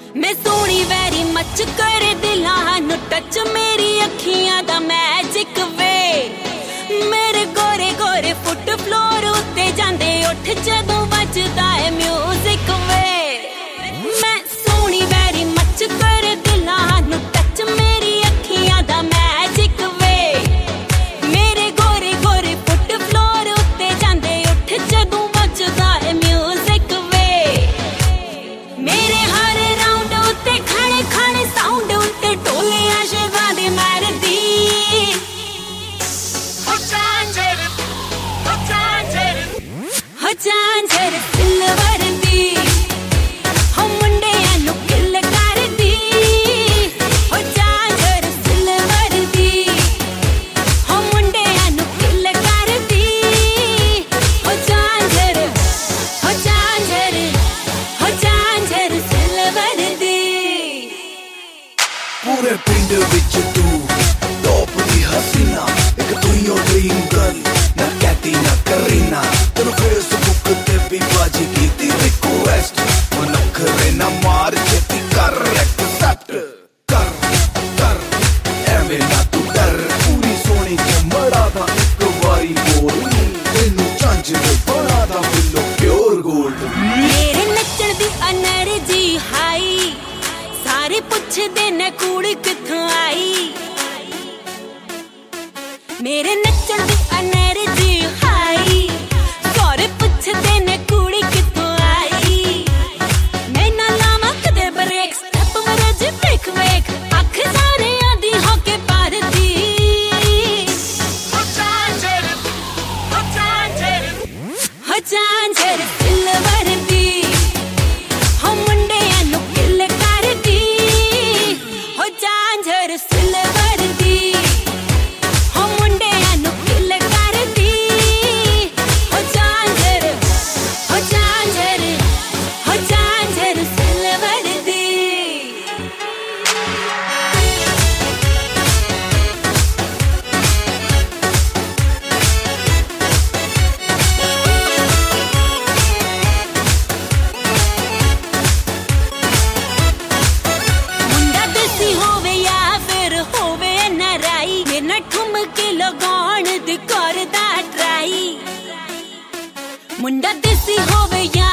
मैं Soni very much कर दिलां नु टच मेरी अखियां दा मैजिक वे मेरे गोरे गोरे फुट फ्लोर उत्ते जांदे उठ जदों बजदा है म्यूजिक वे मैं सोनी वेरी मच कर दिलां नु टच मेरी अखियां दा मैजिक वे मेरे गोरे गोरे फुट फ्लोर उत्ते जांदे उठ जदों बजदा है म्यूजिक वे मेरे हर राउंड उत्ते खड़े खड़े साउंड उत्ते टोले आशिकां दी मारदी झांझर सिल्वर दी हो मुंडियां नू किल करदी हो झांझर सिल्वर दी हो मुंडियां नू किल करदी हो झांझर हो झांझर हो झांझर सिल्वर दी पूरे पिंड विच तू टॉप दी हसीना एक तू ही ओ ड्रीम गर्ल ना कैटी ना करीना तेनू फेसबुक ते भी बाजी कीती रिक्वेस्ट मन करे ना मार छेती कर एक्सेप्ट कर कर एवें ना तू डर पूरी सोनी चमड़ा दा एक वारी बोल तेनू झांझर बड़ा दा बिल्लो प्योर गोल्ड मेरे नचण दी एनर्जी हाई सारे पुछदे ने कुड़ी कित्थों आई मेरे नचण दी एनर्जी हाई सारे पुछदे ने कुड़ी कित्थों आई मैं ना लावां कदे ब्रेक स्टेप मेरे जी वेख वेख अख सारे आंदी होके पार दी हो झांझर सिल्वर दी हो मुंडियां नू किल करदी हो झांझर सिल्वर दी हो मुंडियां नू किल करदी हो झांझर हो झांझर हो झांझर सिल्वर दी मुंडा देसी होवे या फिर होवे नराई मेरा ठुमके लगाउण दी करदा ट्राई मुंडा देसी होवे या